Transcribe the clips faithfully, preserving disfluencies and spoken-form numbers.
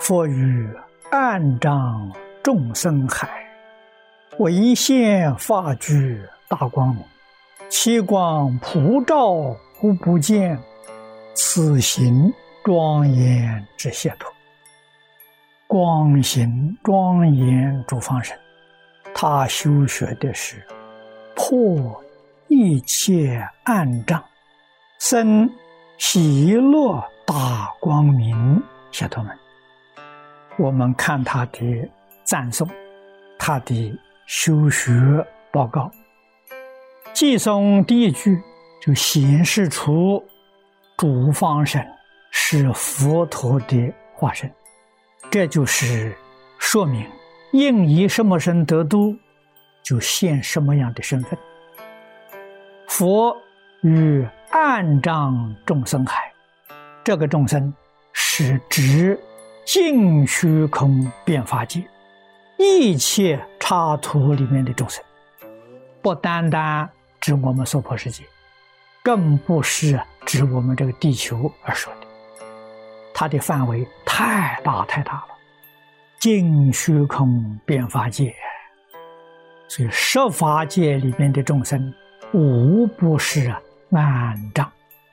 佛语暗障众生海，唯现法具大光明，其光普照忽不见，此行庄严之解脱。光行庄严诸方神，他修学的是破一切暗障，生喜乐大光明解脱门。我们看他的赞颂，他的修学报告，偈颂第一句就显示出诸方神是佛陀的化身，这就是说明应以什么身得度，就现什么样的身份。佛与暗障众生海，这个众生是指净虚空变法界一切刹土里面的众生，不单单指我们娑婆世界，更不是指我们这个地球而说的，它的范围太大太大了，净虚空变法界，所以十法界里面的众生无不是暗障。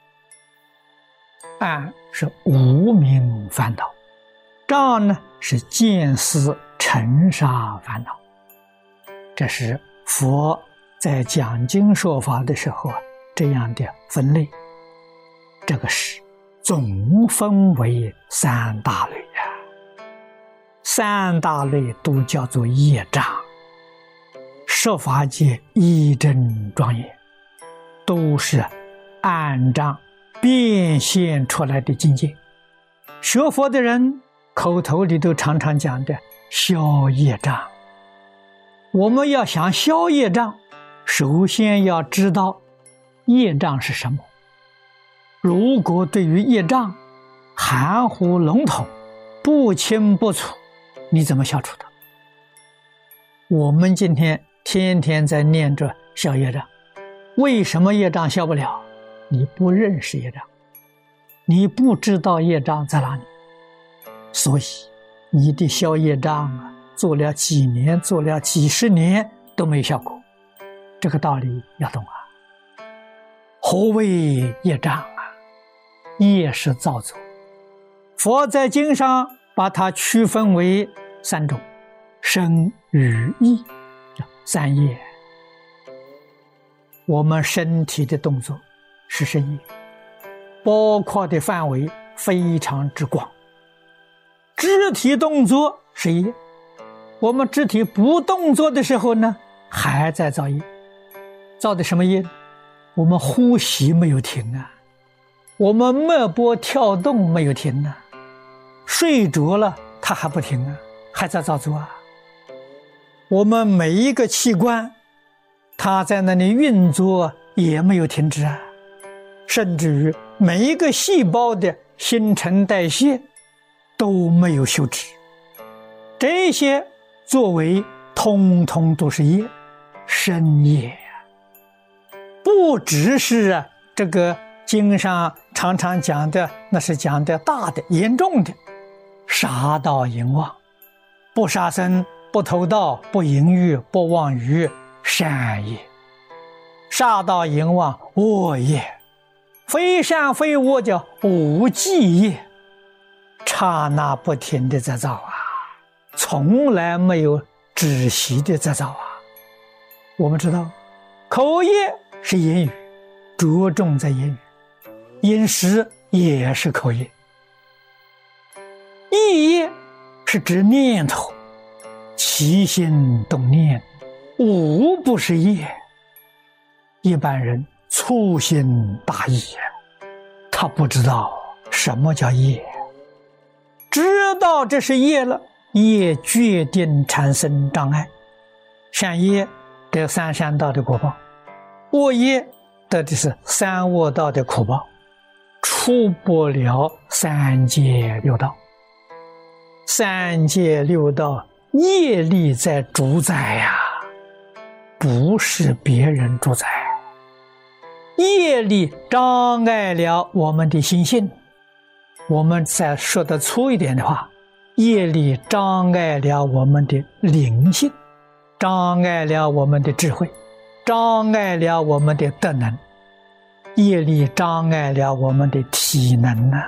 暗是无明烦恼，障呢是见思尘沙烦恼。这是佛在讲经说法的时候啊，这样的分类。这个是总分为三大类啊，三大类都叫做业障。十法界一真庄严，都是暗障变现出来的境界。学佛的人口头里都常常讲的消业障。我们要想消业障，首先要知道业障是什么。如果对于业障含糊笼统，不清不楚，你怎么消除它？我们今天天天在念着消业障，为什么业障消不了？你不认识业障，你不知道业障在哪里，所以你的消业障啊，做了几年，做了几十年都没效果。这个道理要懂啊。何谓业障啊？业是造作，佛在经上把它区分为三种：身语意，叫三业。我们身体的动作是身业，包括的范围非常之广。肢体动作是业，我们肢体不动作的时候呢，还在造业。造的什么业？我们呼吸没有停啊，我们脉搏跳动没有停啊，睡着了它还不停啊，还在造作啊。我们每一个器官它在那里运作也没有停止啊，甚至于每一个细胞的新陈代谢都没有休止。这些作为通通都是业，身业。不只是这个经上常常讲的，那是讲的大的严重的，杀盗淫妄，不杀生，不偷盗，不淫欲，不妄语，善业；杀盗淫妄，恶业；非善非恶叫无记业，刹那不停的在造啊，从来没有止息的在造啊。我们知道口业是言语，着重在言语，饮食也是口业。意业是指念头，起心动念无不是业。一般人粗心大意，他不知道什么叫业，知道这是业了，业决定产生障碍。善业得三善道的果报，恶业得的是三恶道的苦报，出不了三界六道。三界六道业力在主宰呀、啊，不是别人主宰。业力障碍了我们的心性，我们再说得粗一点的话， 业力障碍了我们的灵性，障碍了我们的智慧，障碍了我们的德能，业力障碍了我们的体能啊。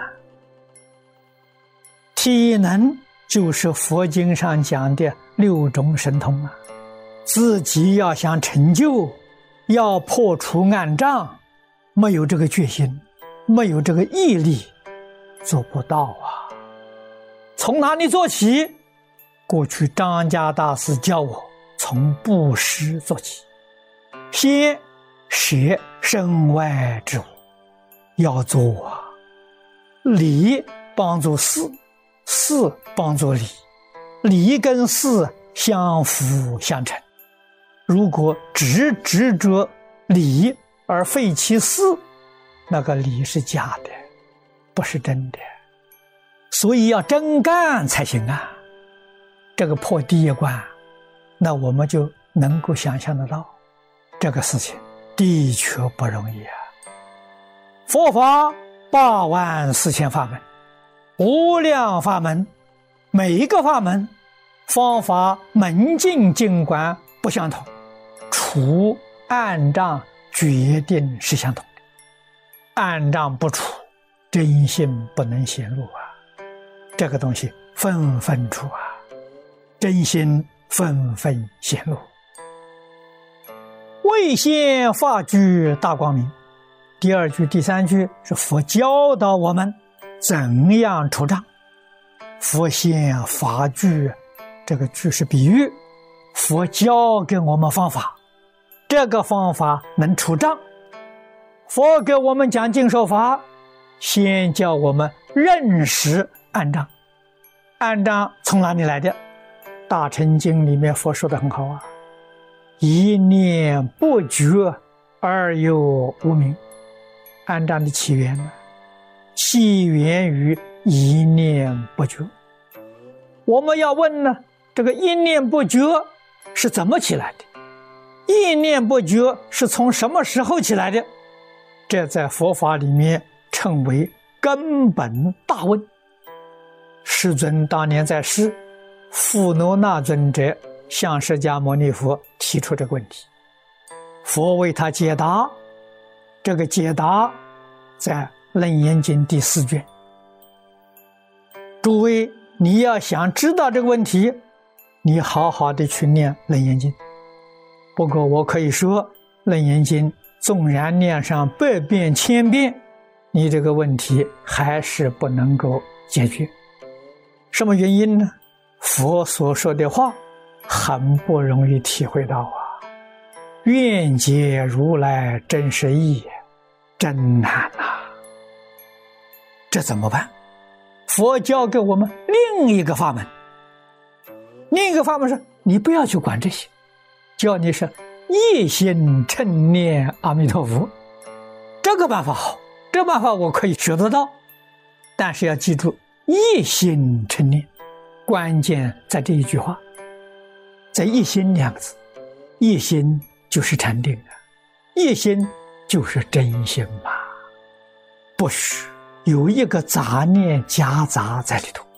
体能就是佛经上讲的六种神通啊。自己要想成就，要破除暗障，没有这个决心，没有这个毅力，做不到啊。从哪里做起？过去张家大师教我从布施做起，先舍身外之物，要做啊。理帮助事，事帮助理，理跟事相辅相成。如果只执着理而废弃事，那个理是假的，不是真的。所以要真干才行啊。这个破第一关，那我们就能够想象得到，这个事情的确不容易啊。佛法八万四千法门，无量法门，每一个法门方法门径经管不相同，除暗障决定是相同的。暗障不除，真心不能显露啊。这个东西分分除啊，真心纷纷显露。未现法具大光明，第二句第三句是佛教导我们怎样除障。佛现法具，这个句是比喻，佛教给我们方法，这个方法能除障。佛给我们讲经说法，先叫我们认识暗障。暗障从哪里来的？大乘经里面佛说的很好啊，一念不觉而有无明。暗障的起源呢，起源于一念不觉。我们要问呢，这个一念不觉是怎么起来的？一念不觉是从什么时候起来的？这在佛法里面称为根本大问。世尊当年在世，富罗那尊者向释迦牟尼佛提出这个问题，佛为他解答。这个解答在楞严经第四卷。诸位，你要想知道这个问题，你好好的去念楞严经。不过我可以说，楞严经纵然念上百遍千遍，你这个问题还是不能够解决。什么原因呢？佛所说的话很不容易体会到啊，愿解如来真实义，真难啊。这怎么办？佛教给我们另一个法门，另一个法门是你不要去管这些，叫你是一心称念阿弥陀佛。这个办法好，这办法我可以学得到，但是要记住一心称念，关键在这一句话，在一心两个字。一心就是禅定啊，一心就是真心嘛，不许有一个杂念夹杂在里头。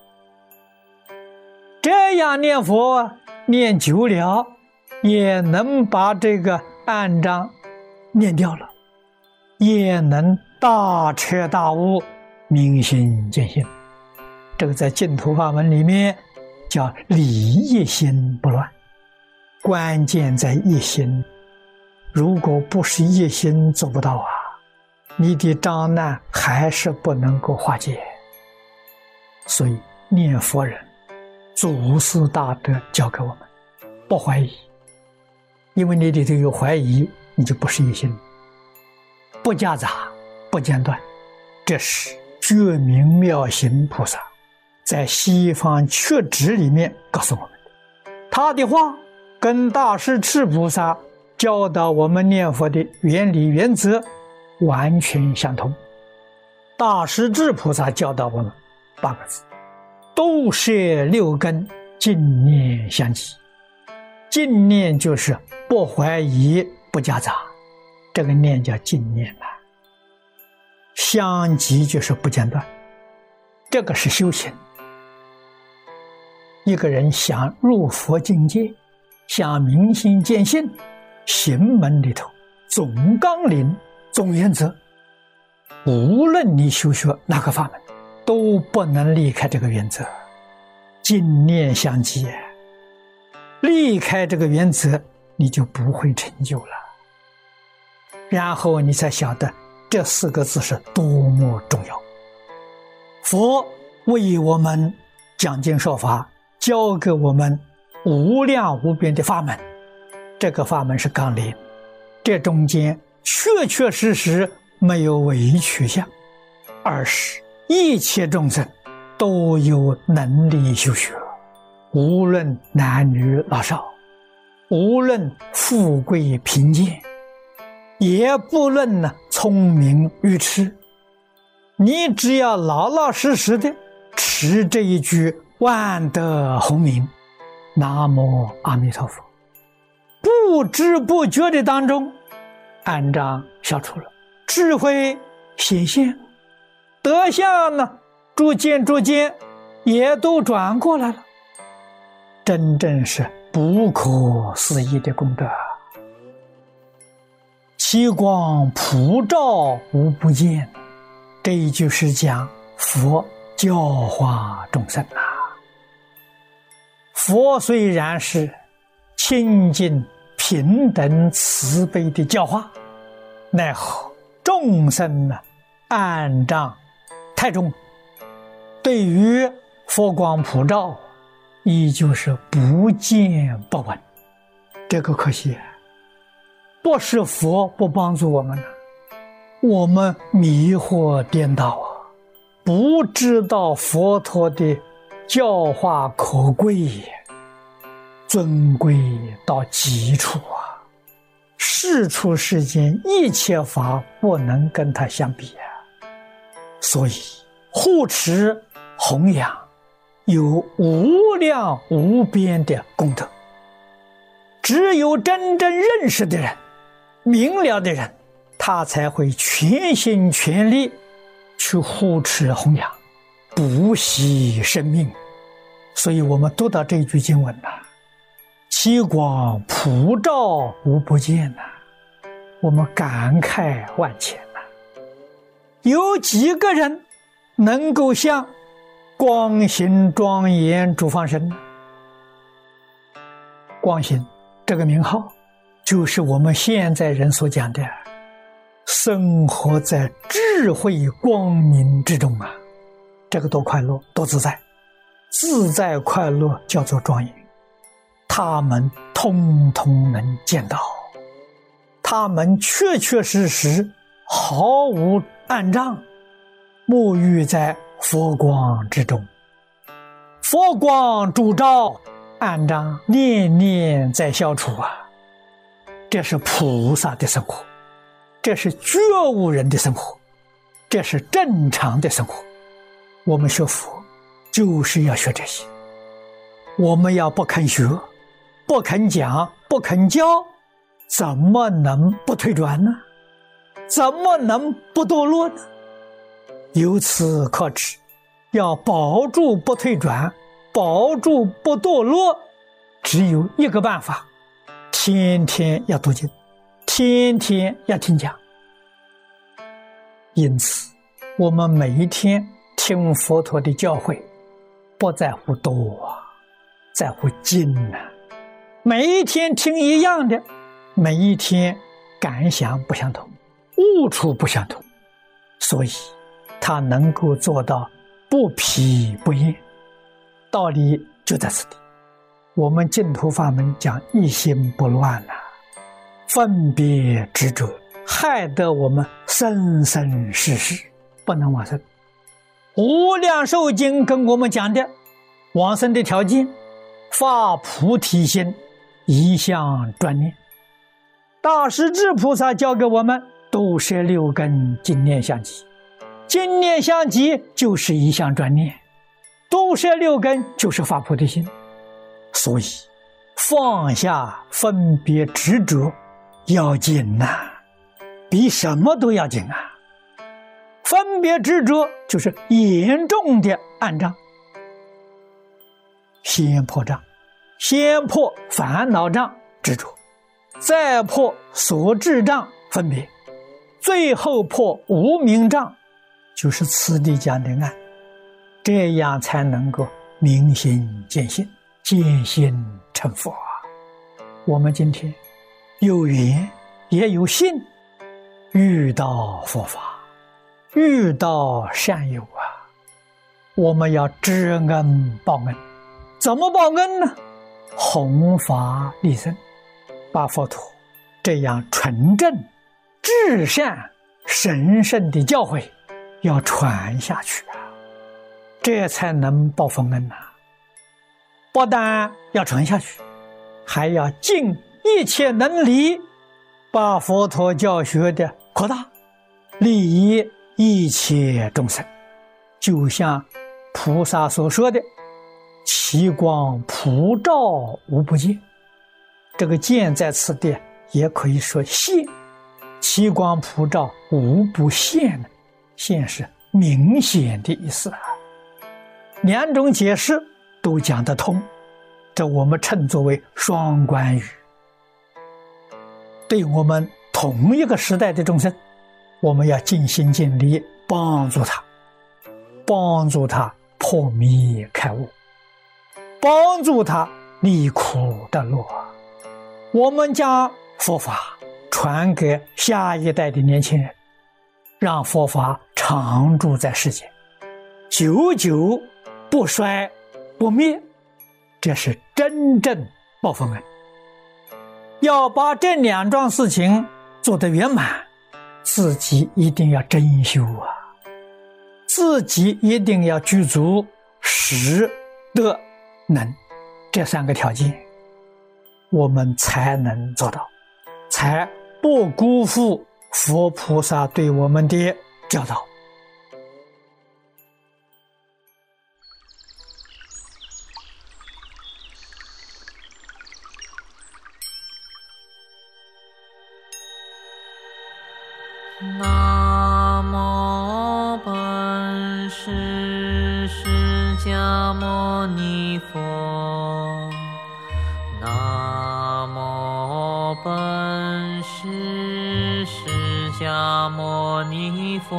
这样念佛念久了，也能把这个暗障念掉了，也能大彻大悟，明心见性。这个在净土法门里面叫理一心不乱，关键在一心。如果不是一心，做不到啊，你的障难还是不能够化解。所以念佛人祖师大德教给我们不怀疑，因为你里头有怀疑，你就不是一心。不夹杂，不间断，这是觉明妙行菩萨在西方确指里面告诉我们的。他的话跟大师智菩萨教导我们念佛的原理原则完全相同。大师智菩萨教导我们八个字：都摄六根，净念相继。净念就是不怀疑，不夹杂，这个念叫净念啊。相继就是不间断，这个是修行。 一个人想入佛境界，想明心见性，行门里头总纲领、总原则，无论你修学哪个法门，都不能离开这个原则，净念相继。离开这个原则，你就不会成就了。然后你才晓得这四个字是多么重要。佛为我们讲经说法，教给我们无量无边的法门，这个法门是纲领，这中间确确实实没有唯取向，而是一切众生都有能力修学，无论男女老少，无论富贵贫贱，也不论呢聪明愚痴，你只要老老实实的持这一句万德洪名，南无阿弥陀佛，不知不觉的当中，暗障消除了，智慧显现，德相呢逐渐逐渐也都转过来了，真正是不可思议的功德。其光普照无不见，这一句是讲佛教化众生啊。佛虽然是清净平等慈悲的教化，奈何众生呢暗障太重，对于佛光普照依旧是不见不闻，这个可惜，不是佛不帮助我们，我们迷惑颠倒啊，不知道佛陀的教化可贵，尊贵到极处啊，世出世间一切法不能跟它相比啊。所以护持弘扬有无量无边的功德，只有真正认识的人，明了的人，他才会全心全力去护持弘扬，不惜生命。所以我们读到这一句经文呐、啊，其光普照无不见呐、啊，我们感慨万千呐、啊。有几个人能够像光行庄严诸方神呢？光行这个名号，就是我们现在人所讲的生活在智慧光明之中啊，这个多快乐多自在，自在快乐叫做庄严，他们通通能见到，他们确确实实毫无暗障，沐浴在佛光之中，佛光烛照，暗障念念在消除啊。这是菩萨的生活，这是觉悟人的生活，这是正常的生活。我们学佛就是要学这些，我们要不肯学，不肯讲，不肯教，怎么能不退转呢？怎么能不堕落呢？由此可知，要保住不退转，保住不堕落，只有一个办法，天天要读经，天天要听讲。因此我们每一天听佛陀的教诲，不在乎多，在乎精啊。每一天听一样的，每一天感想不相同，悟处不相同，所以他能够做到不疲不厌。道理就在此地。我们净土法门讲一心不乱啊，分别执着害得我们生生世世不能往生。无量寿经跟我们讲的往生的条件，发菩提心，一向专念。大势至菩萨教给我们都摄六根，净念相继，净念相继就是一向专念，都摄六根就是发菩提心。所以放下分别执着要紧呐、啊，比什么都要紧啊。分别执着就是严重的暗障， 先破障，先破烦恼障执着，再破所知障分别，最后破无明障，就是此地讲的暗。这样才能够明心见性，见性成佛啊！我们今天有缘也有幸遇到佛法，遇到善友啊，我们要知恩报恩。怎么报恩呢？弘法利生，把佛陀这样纯正、至善、神圣的教诲要传下去啊，这才能报佛恩呐！不但要传下去，还要尽一切能力把佛陀教学的扩大，利益一切众生。就像菩萨所说的其光普照无不见，这个见在此地也可以说现，其光普照无不现，现是明显的意思啊。两种解释都讲得通，这我们称作为双关语。对我们同一个时代的众生，我们要尽心尽力帮助他，帮助他破迷开悟，帮助他离苦得乐。我们将佛法传给下一代的年轻人，让佛法常住在世间，久久不衰不灭，这是真正报佛恩。要把这两桩事情做得圆满，自己一定要真修啊，自己一定要具足识德能这三个条件，我们才能做到，才不辜负佛菩萨对我们的教导。 南无本师释迦牟尼佛，南无本师释迦牟尼佛，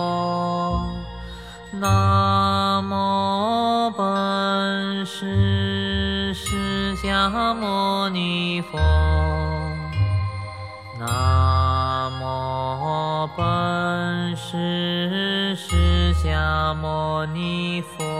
南无本师释迦牟尼佛，南无本师释迦牟尼佛。